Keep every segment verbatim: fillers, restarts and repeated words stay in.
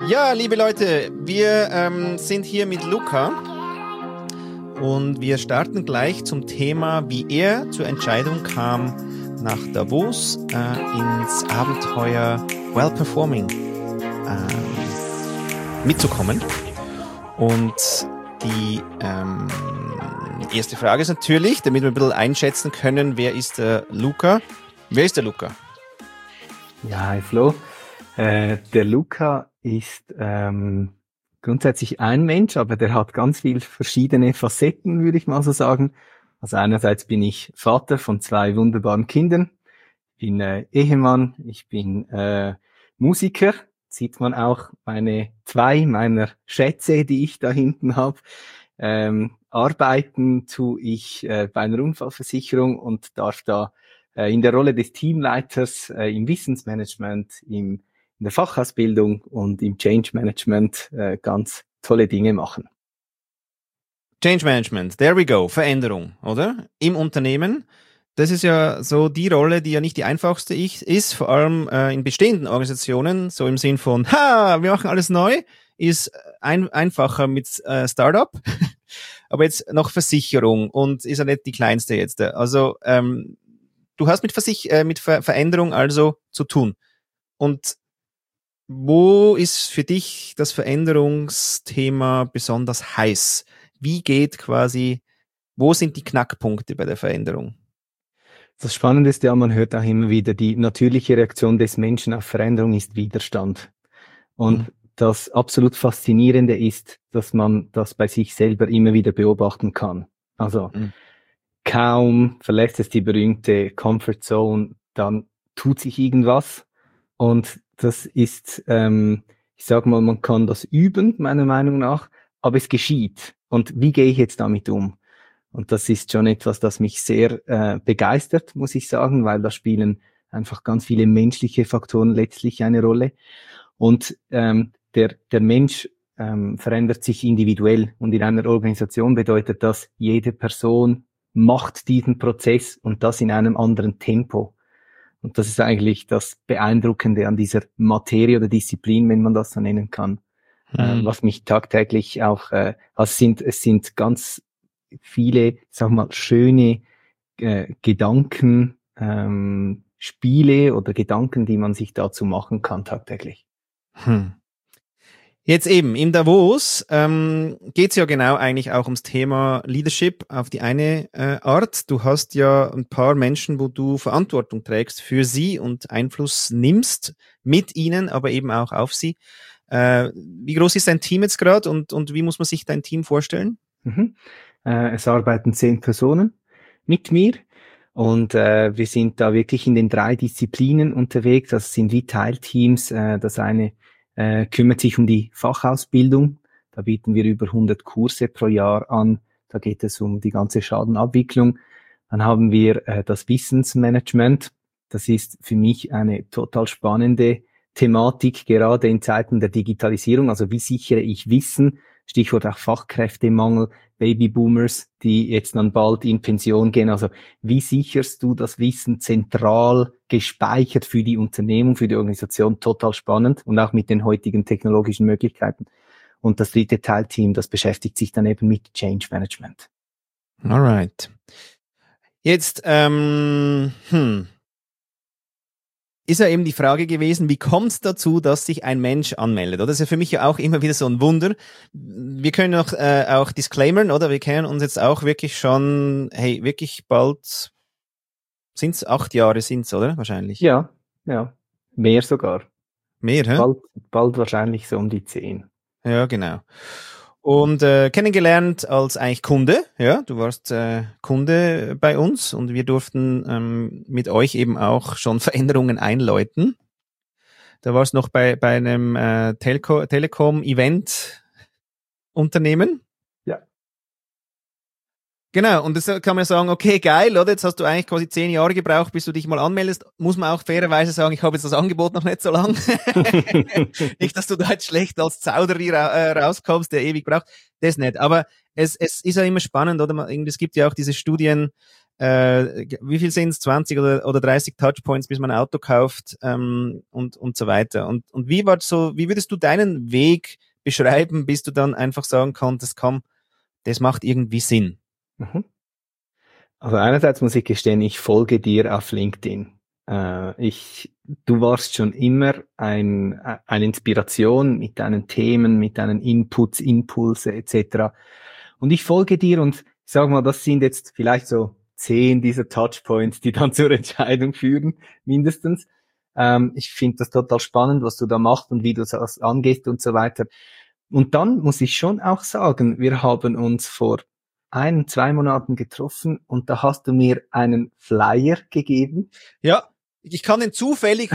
Ja, liebe Leute, wir ähm, sind hier mit Luca und wir starten gleich zum Thema, wie er zur Entscheidung kam, nach Davos äh, ins Abenteuer Well Performing äh, mitzukommen. Und die ähm, erste Frage ist natürlich, damit wir ein bisschen einschätzen können, wer ist der Luca? Wer ist der Luca? Ja, hi Flo. Äh, der Luca ist ähm, grundsätzlich ein Mensch, aber der hat ganz viele verschiedene Facetten, würde ich mal so sagen. Also einerseits bin ich Vater von zwei wunderbaren Kindern, bin äh, Ehemann, ich bin äh, Musiker, sieht man auch meine zwei meiner Schätze, die ich da hinten habe. Ähm, arbeiten tue ich äh, bei einer Unfallversicherung und darf da äh, in der Rolle des Teamleiters äh, im Wissensmanagement, im in der Fachausbildung und im Change Management äh, ganz tolle Dinge machen. Change Management, there we go, Veränderung, oder? Im Unternehmen. Das ist ja so die Rolle, die ja nicht die einfachste ist, vor allem äh, in bestehenden Organisationen, so im Sinn von, ha, wir machen alles neu, ist ein, einfacher mit äh, Startup, aber jetzt noch Versicherung und ist ja nicht die kleinste jetzt. Also ähm, du hast mit, Versich äh, mit Ver Veränderung also zu tun. Und wo ist für dich das Veränderungsthema besonders heiß? Wie geht quasi, wo sind die Knackpunkte bei der Veränderung? Das Spannende ist ja, man hört auch immer wieder, die natürliche Reaktion des Menschen auf Veränderung ist Widerstand. Und mhm. das absolut Faszinierende ist, dass man das bei sich selber immer wieder beobachten kann. Also mhm. kaum verlässt es die berühmte Comfort Zone, dann tut sich irgendwas. Und das ist, ähm, ich sage mal, man kann das üben, meiner Meinung nach, aber es geschieht. Und wie gehe ich jetzt damit um? Und das ist schon etwas, das mich sehr äh, begeistert, muss ich sagen, weil da spielen einfach ganz viele menschliche Faktoren letztlich eine Rolle. Und ähm, der, der Mensch ähm, verändert sich individuell. Und in einer Organisation bedeutet das, jede Person macht diesen Prozess und das in einem anderen Tempo. Und das ist eigentlich das Beeindruckende an dieser Materie oder Disziplin, wenn man das so nennen kann, mhm. äh, was mich tagtäglich auch, äh, also es sind, es sind ganz viele, sag mal, schöne äh, Gedanken, ähm, Spiele oder Gedanken, die man sich dazu machen kann tagtäglich. Hm. Jetzt eben, in Davos ähm, geht es ja genau eigentlich auch ums Thema Leadership auf die eine äh, Art. Du hast ja ein paar Menschen, wo du Verantwortung trägst für sie und Einfluss nimmst mit ihnen, aber eben auch auf sie. Äh, wie groß ist dein Team jetzt gerade und, und wie muss man sich dein Team vorstellen? Mhm. Äh, es arbeiten zehn Personen mit mir. Und äh, wir sind da wirklich in den drei Disziplinen unterwegs. Das sind wie Teilteams. Äh, das eine äh, kümmert sich um die Fachausbildung. Da bieten wir über hundert Kurse pro Jahr an. Da geht es um die ganze Schadenabwicklung. Dann haben wir äh, das Wissensmanagement. Das ist für mich eine total spannende Thematik, gerade in Zeiten der Digitalisierung. Also wie sichere ich Wissen? Stichwort auch Fachkräftemangel, Babyboomers, die jetzt dann bald in Pension gehen. Also wie sicherst du das Wissen zentral gespeichert für die Unternehmung, für die Organisation? Total spannend und auch mit den heutigen technologischen Möglichkeiten. Und das dritte Teilteam, das beschäftigt sich dann eben mit Change Management. Alright. Jetzt, ähm, hm. ist ja eben die Frage gewesen, wie kommt es dazu, dass sich ein Mensch anmeldet? Oder? Das ist ja für mich ja auch immer wieder so ein Wunder. Wir können auch, äh, auch disclaimern, oder? Wir kennen uns jetzt auch wirklich schon, hey, wirklich bald, sind's acht Jahre sind's, oder? Wahrscheinlich. Ja, ja. Mehr sogar. Mehr, hä? Bald, bald wahrscheinlich so um die zehn. Ja, genau. Und äh, kennengelernt als eigentlich Kunde, ja, du warst äh, Kunde bei uns und wir durften ähm, mit euch eben auch schon Veränderungen einläuten. Da warst du noch bei bei einem äh, Telco Telekom-Event-Unternehmen. Ja. Genau, und das kann man sagen, okay, geil, oder? Jetzt hast du eigentlich quasi zehn Jahre gebraucht, bis du dich mal anmeldest. Muss man auch fairerweise sagen, ich habe jetzt das Angebot noch nicht so lang. Nicht, dass du da jetzt schlecht als Zauderer ra- rauskommst, der ewig braucht. Das nicht. Aber es, es ist ja immer spannend, oder? Es gibt ja auch diese Studien, äh, wie viel sind es, zwanzig oder, oder dreißig Touchpoints, bis man ein Auto kauft, ähm, und, und so weiter. Und, und wie war so, wie würdest du deinen Weg beschreiben, bis du dann einfach sagen konntest, komm, das macht irgendwie Sinn? Mhm. Also einerseits muss ich gestehen, ich folge dir auf LinkedIn. Äh, ich, du warst schon immer ein, eine Inspiration mit deinen Themen, mit deinen Inputs, Impulse et cetera. Und ich folge dir und ich sag mal, das sind jetzt vielleicht so zehn dieser Touchpoints, die dann zur Entscheidung führen, mindestens. Ähm, ich finde das total spannend, was du da machst und wie du das angehst und so weiter. Und dann muss ich schon auch sagen, wir haben uns vor ein, zwei Monaten getroffen und da hast du mir einen Flyer gegeben. Ja, ich kann den zufällig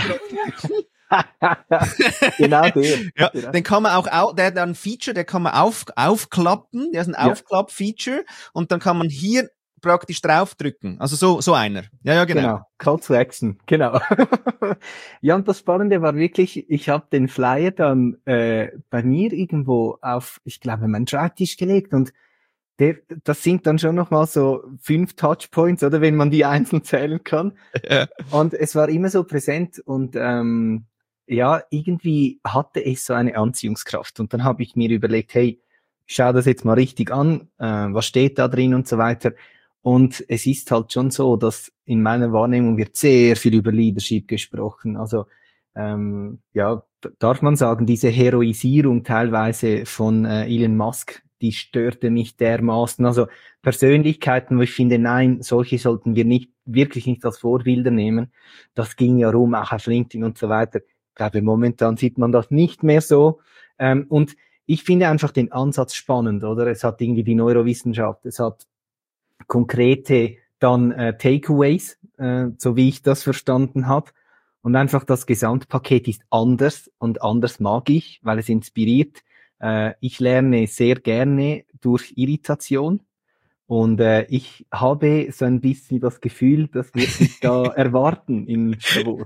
genau der. Ja, genau. den kann man auch, au- der hat ein Feature, der kann man auf, aufklappen, der ist ein Ja. Aufklapp-Feature und dann kann man hier praktisch draufdrücken. Also so, so einer. Ja, ja, genau. Genau, Call to Action, genau. Ja, und das Spannende war wirklich, ich habe den Flyer dann äh, bei mir irgendwo auf, ich glaube, meinen Schreibtisch gelegt und der, das sind dann schon nochmal so fünf Touchpoints, oder wenn man die einzeln zählen kann. Ja. Und es war immer so präsent und ähm, ja, irgendwie hatte es so eine Anziehungskraft. Und dann habe ich mir überlegt, hey, ich schau das jetzt mal richtig an, äh, was steht da drin und so weiter. Und es ist halt schon so, dass in meiner Wahrnehmung wird sehr viel über Leadership gesprochen. Also ähm, ja, darf man sagen, diese Heroisierung teilweise von äh, Elon Musk, die störte mich dermaßen. Also Persönlichkeiten, wo ich finde, nein, solche sollten wir nicht, wirklich nicht als Vorbilder nehmen. Das ging ja rum, auch auf LinkedIn und so weiter. Ich glaube, momentan sieht man das nicht mehr so. Ähm, und ich finde einfach den Ansatz spannend, oder? Es hat irgendwie die Neurowissenschaft, es hat konkrete dann äh, Takeaways, äh, so wie ich das verstanden habe. Und einfach das Gesamtpaket ist anders und anders mag ich, weil es inspiriert. Äh, ich lerne sehr gerne durch Irritation und äh, ich habe so ein bisschen das Gefühl, dass wir uns da erwarten in Davos.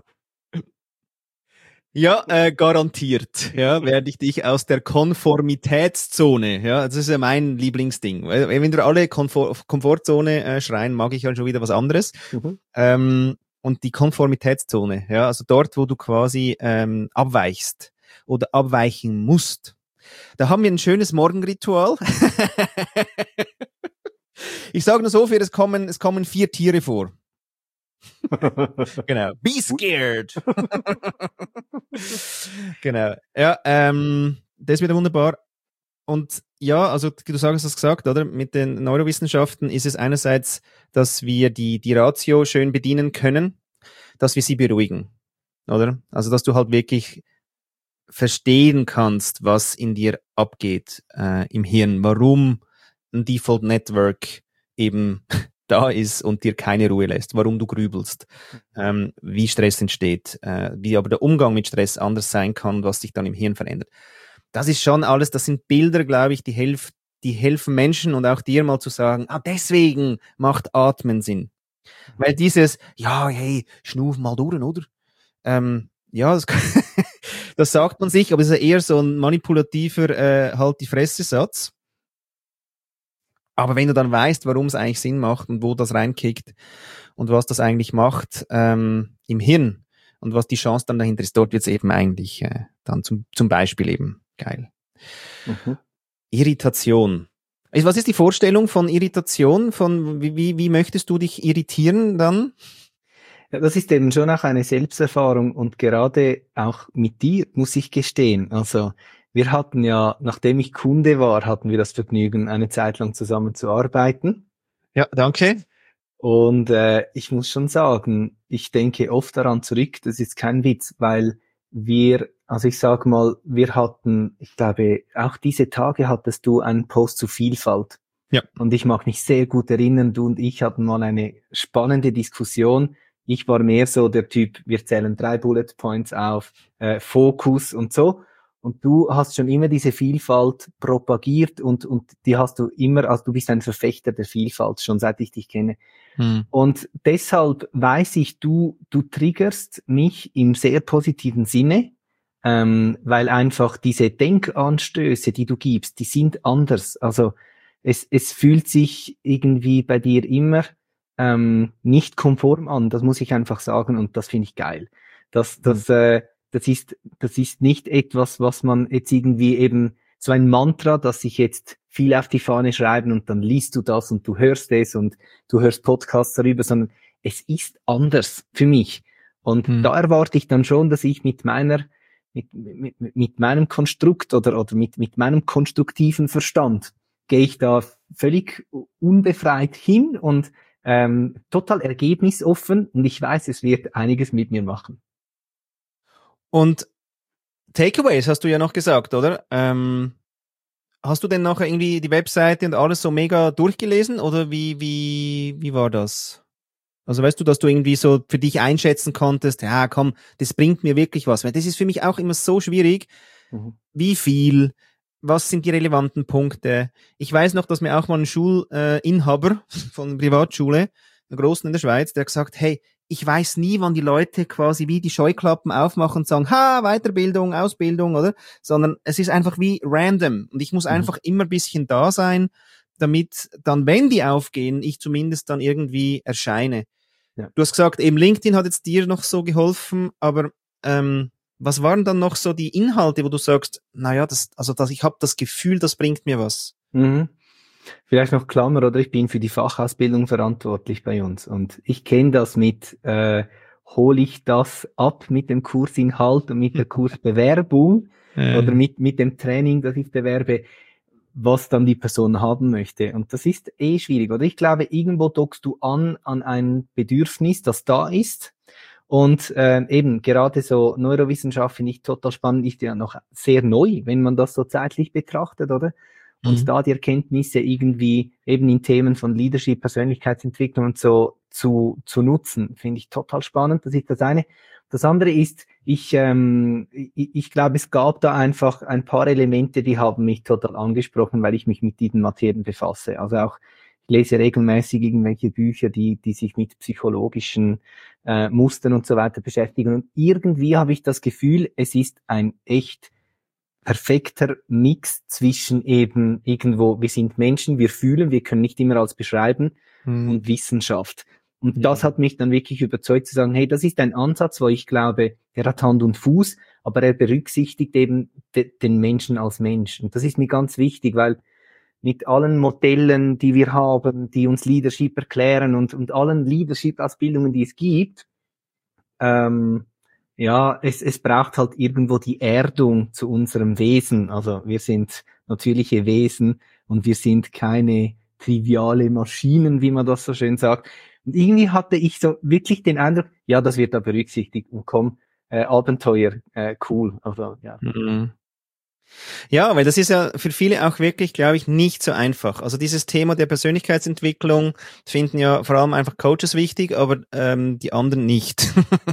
Ja, äh, garantiert. Ja, werde ich dich aus der Konformitätszone, ja, das ist ja mein Lieblingsding. Weil, wenn wir alle Komfort, Komfortzone äh, schreien, mag ich ja schon wieder was anderes. Mhm. Ähm, und die Konformitätszone, ja, also dort, wo du quasi ähm, abweichst oder abweichen musst. Da haben wir ein schönes Morgenritual. Ich sage nur so viel, es kommen, es kommen vier Tiere vor. Genau. Be scared. Genau. Ja, ähm, das wird wunderbar. Und ja, also du sagst es gesagt, oder? Mit den Neurowissenschaften ist es einerseits, dass wir die, die Ratio schön bedienen können, dass wir sie beruhigen, oder? Also, dass du halt wirklich verstehen kannst, was in dir abgeht äh, im Hirn, warum ein Default Network eben da ist und dir keine Ruhe lässt, warum du grübelst, ähm, wie Stress entsteht, äh, wie aber der Umgang mit Stress anders sein kann, was sich dann im Hirn verändert. Das ist schon alles, das sind Bilder, glaube ich, die, helf, die helfen Menschen und auch dir mal zu sagen, ah, deswegen macht Atmen Sinn. Weil dieses, ja, hey, schnuff mal durch, oder? Ähm, ja, das, das sagt man sich, aber es ist ja eher so ein manipulativer äh, halt die Fresse-Satz. Aber wenn du dann weißt, warum es eigentlich Sinn macht und wo das reinkickt und was das eigentlich macht ähm, im Hirn und was die Chance dann dahinter ist, dort wird es eben eigentlich äh, dann zum, zum Beispiel eben geil. Mhm. Irritation. Was ist die Vorstellung von Irritation? Von wie, wie, wie möchtest du dich irritieren dann? Ja, das ist eben schon auch eine Selbsterfahrung und gerade auch mit dir, muss ich gestehen. Also wir hatten ja, nachdem ich Kunde war, hatten wir das Vergnügen, eine Zeit lang zusammen zu arbeiten. Ja, danke. Und äh, ich muss schon sagen, ich denke oft daran zurück, das ist kein Witz, weil wir, also ich sag mal, wir hatten, ich glaube, auch diese Tage hattest du einen Post zu Vielfalt. Ja. Und ich mag mich sehr gut erinnern, du und ich hatten mal eine spannende Diskussion. Ich war mehr so der Typ, wir zählen drei Bullet Points auf, äh, Fokus und so. Und du hast schon immer diese Vielfalt propagiert und, und die hast du immer, also du bist ein Verfechter der Vielfalt, schon seit ich dich kenne. Hm. Und deshalb weiß ich, du, du triggerst mich im sehr positiven Sinne, ähm, weil einfach diese Denkanstöße, die du gibst, die sind anders. Also es, es fühlt sich irgendwie bei dir immer ähm, nicht konform an, das muss ich einfach sagen, und das finde ich geil. Das, das, äh, das ist, das ist nicht etwas, was man jetzt irgendwie eben so ein Mantra, dass sich jetzt viel auf die Fahne schreiben und dann liest du das und du hörst es und du hörst Podcasts darüber, sondern es ist anders für mich. Und Mhm. da erwarte ich dann schon, dass ich mit meiner, mit, mit, mit meinem Konstrukt oder, oder mit, mit meinem konstruktiven Verstand gehe ich da völlig unbefreit hin und ähm, total ergebnisoffen, und ich weiß, es wird einiges mit mir machen. Und Takeaways hast du ja noch gesagt, oder? Ähm, hast du denn nachher irgendwie die Webseite und alles so mega durchgelesen oder wie, wie, wie war das? Also weißt du, dass du irgendwie so für dich einschätzen konntest, ja komm, das bringt mir wirklich was. Weil das ist für mich auch immer so schwierig. Mhm. Wie viel? Was sind die relevanten Punkte? Ich weiß noch, dass mir auch mal ein Schulinhaber von einer Privatschule, einer großen in der Schweiz, der hat gesagt, hey, ich weiß nie, wann die Leute quasi wie die Scheuklappen aufmachen und sagen, ha, Weiterbildung, Ausbildung, oder? Sondern es ist einfach wie random. Und ich muss Mhm. einfach immer ein bisschen da sein, damit dann, wenn die aufgehen, ich zumindest dann irgendwie erscheine. Ja. Du hast gesagt, eben LinkedIn hat jetzt dir noch so geholfen, aber ähm, was waren dann noch so die Inhalte, wo du sagst, naja, das, also das, ich habe das Gefühl, das bringt mir was? Mhm. Vielleicht noch Klammer, oder ich bin für die Fachausbildung verantwortlich bei uns, und ich kenne das mit, äh, hole ich das ab mit dem Kursinhalt und mit der Kursbewerbung Äh. oder mit, mit dem Training, das ich bewerbe, was dann die Person haben möchte. Und das ist eh schwierig, oder? Ich glaube, irgendwo dockst du an an ein Bedürfnis, das da ist. Und äh, eben gerade so Neurowissenschaft finde ich total spannend, ist ja noch sehr neu, wenn man das so zeitlich betrachtet, oder? Und Mhm. da die Erkenntnisse irgendwie eben in Themen von Leadership, Persönlichkeitsentwicklung und so zu, zu nutzen, finde ich total spannend. Das ist das eine. Das andere ist, ich, ähm, ich, ich glaube, es gab da einfach ein paar Elemente, die haben mich total angesprochen, weil ich mich mit diesen Materien befasse. Also auch, ich lese regelmäßig irgendwelche Bücher, die, die sich mit psychologischen äh, Mustern und so weiter beschäftigen. Und irgendwie habe ich das Gefühl, es ist ein echt perfekter Mix zwischen eben irgendwo, wir sind Menschen, wir fühlen, wir können nicht immer alles beschreiben, Mhm. und Wissenschaft. Und Mhm. das hat mich dann wirklich überzeugt zu sagen, hey, das ist ein Ansatz, wo ich glaube, der hat Hand und Fuß, aber er berücksichtigt eben de- den Menschen als Mensch. Und das ist mir ganz wichtig, weil mit allen Modellen, die wir haben, die uns Leadership erklären und, und allen Leadership-Ausbildungen, die es gibt, ähm, ja, es, es braucht halt irgendwo die Erdung zu unserem Wesen. Also wir sind natürliche Wesen und wir sind keine triviale Maschinen, wie man das so schön sagt. Und irgendwie hatte ich so wirklich den Eindruck, ja, das wird da berücksichtigt, und komm, äh, Abenteuer, äh, cool. Also ja. Mhm. Ja, weil das ist ja für viele auch wirklich, glaube ich, nicht so einfach. Also dieses Thema der Persönlichkeitsentwicklung finden ja vor allem einfach Coaches wichtig, aber ähm, die anderen nicht.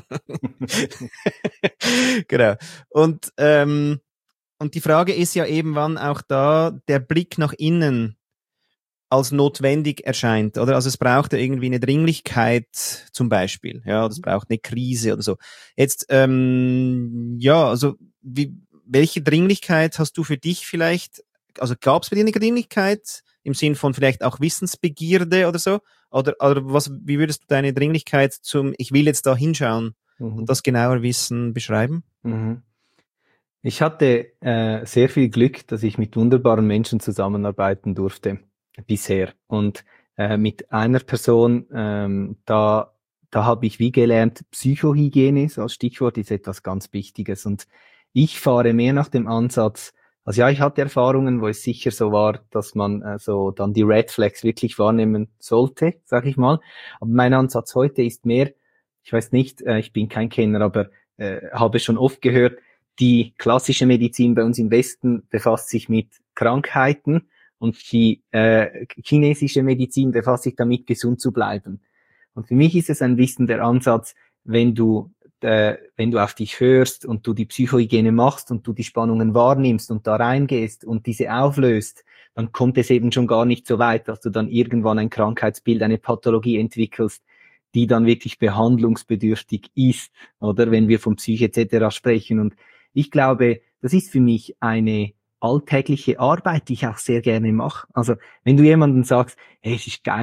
Genau. Und ähm, und die Frage ist ja eben, wann auch da der Blick nach innen als notwendig erscheint, oder? Also es braucht ja irgendwie eine Dringlichkeit zum Beispiel, ja, oder es braucht eine Krise oder so. Jetzt, ähm, ja, also wie, welche Dringlichkeit hast du für dich vielleicht, also gab es bei dir eine Dringlichkeit im Sinn von vielleicht auch Wissensbegierde oder so? Oder, oder was, wie würdest du deine Dringlichkeit zum, ich will jetzt da hinschauen Mhm. und das genauer wissen, beschreiben? Mhm. Ich hatte äh, sehr viel Glück, dass ich mit wunderbaren Menschen zusammenarbeiten durfte bisher. Und äh, mit einer Person, ähm, da, da habe ich wie gelernt, Psychohygiene, so als Stichwort, ist etwas ganz Wichtiges. Und ich fahre mehr nach dem Ansatz, also ja, ich hatte Erfahrungen, wo es sicher so war, dass man äh, so dann die Red Flags wirklich wahrnehmen sollte, sag ich mal. Aber mein Ansatz heute ist mehr, ich weiß nicht, äh, ich bin kein Kenner, aber äh, habe schon oft gehört, die klassische Medizin bei uns im Westen befasst sich mit Krankheiten, und die äh, chinesische Medizin befasst sich damit, gesund zu bleiben. Und für mich ist es ein wissender Ansatz, wenn du, äh, wenn du auf dich hörst und du die Psychohygiene machst und du die Spannungen wahrnimmst und da reingehst und diese auflöst, dann kommt es eben schon gar nicht so weit, dass du dann irgendwann ein Krankheitsbild, eine Pathologie entwickelst, die dann wirklich behandlungsbedürftig ist, oder wenn wir von Psyche et cetera sprechen. Und ich glaube, das ist für mich eine alltägliche Arbeit, die ich auch sehr gerne mache. Also wenn du jemandem sagst, hey, es ist geil,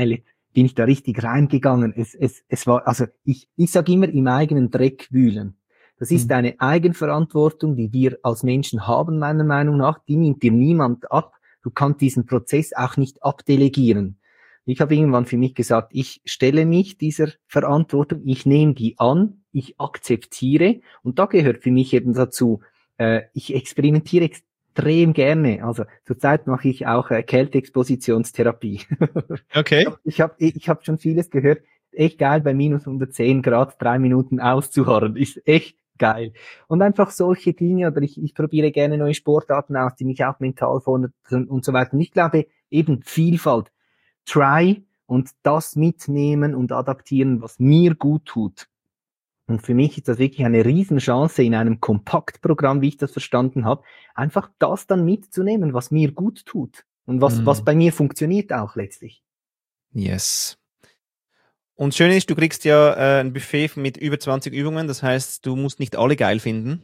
bin ich da richtig reingegangen. Es, es, es war, also ich, ich sage immer, im eigenen Dreck wühlen. Das ist eine Eigenverantwortung, die wir als Menschen haben, meiner Meinung nach. Die nimmt dir niemand ab. Du kannst diesen Prozess auch nicht abdelegieren. Ich habe irgendwann für mich gesagt, ich stelle mich dieser Verantwortung, ich nehme die an, ich akzeptiere. Und da gehört für mich eben dazu, äh, ich experimentiere extrem gerne. Also zurzeit mache ich auch äh, Kälteexpositionstherapie. Okay. Ich habe ich hab schon vieles gehört. Echt geil, bei minus hundertzehn Grad drei Minuten auszuharren. Ist echt geil. Und einfach solche Dinge, oder ich, ich probiere gerne neue Sportarten aus, die mich auch mental fordern und so weiter. Und ich glaube, eben Vielfalt, try und das mitnehmen und adaptieren, was mir gut tut. Und für mich ist das wirklich eine Riesenchance in einem Kompaktprogramm, wie ich das verstanden habe, einfach das dann mitzunehmen, was mir gut tut und was, mm. was bei mir funktioniert auch letztlich. Yes. Und schön ist, du kriegst ja äh, ein Buffet mit über zwanzig Übungen, das heißt, du musst nicht alle geil finden.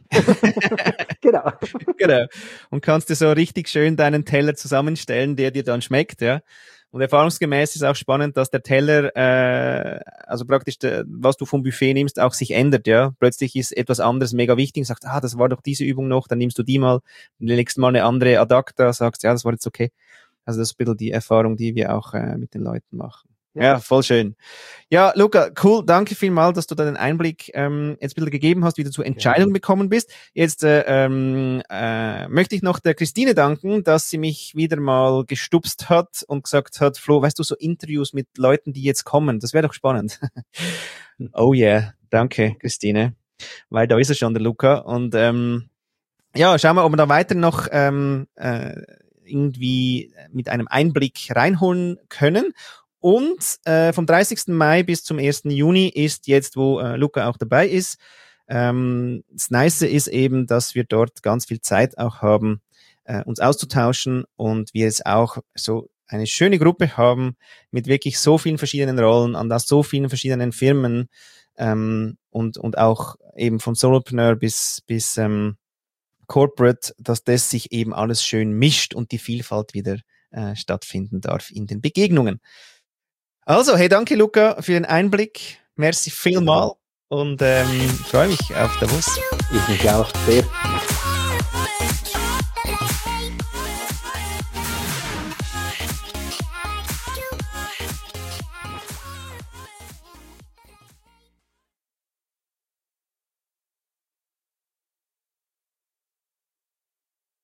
Genau. Genau. Und kannst dir so richtig schön deinen Teller zusammenstellen, der dir dann schmeckt, ja. Und erfahrungsgemäß ist auch spannend, dass der Teller, äh, also praktisch, der, was du vom Buffet nimmst, auch sich ändert, ja. Plötzlich ist etwas anderes mega wichtig, sagst, ah, das war doch diese Übung noch, dann nimmst du die mal, legst mal eine andere Adapter, sagst, ja, das war jetzt okay. Also das ist ein bisschen die Erfahrung, die wir auch äh, mit den Leuten machen. Ja. ja, voll schön. Ja, Luca, cool, danke vielmals, dass du da den Einblick ähm, jetzt ein bisschen gegeben hast, wie du zur Entscheidung gekommen bist. Jetzt äh, ähm, äh, möchte ich noch der Christine danken, dass sie mich wieder mal gestupst hat und gesagt hat, Flo, weißt du, so Interviews mit Leuten, die jetzt kommen, das wäre doch spannend. Oh yeah, danke, Christine, weil da ist er schon, der Luca. Und ähm, ja, schauen wir, ob wir da weiter noch ähm, äh, irgendwie mit einem Einblick reinholen können. Und äh, vom dreißigsten Mai bis zum ersten Juni ist jetzt, wo äh, Luca auch dabei ist. Ähm, das Nice ist eben, dass wir dort ganz viel Zeit auch haben, äh, uns auszutauschen und wir jetzt auch so eine schöne Gruppe haben mit wirklich so vielen verschiedenen Rollen an so vielen verschiedenen Firmen ähm, und und auch eben von Solopreneur bis bis ähm, Corporate, dass das sich eben alles schön mischt und die Vielfalt wieder äh, stattfinden darf in den Begegnungen. Also, hey, danke Luca für den Einblick. Merci vielmal und ähm, freue mich auf Davos. Ich mich auch sehr.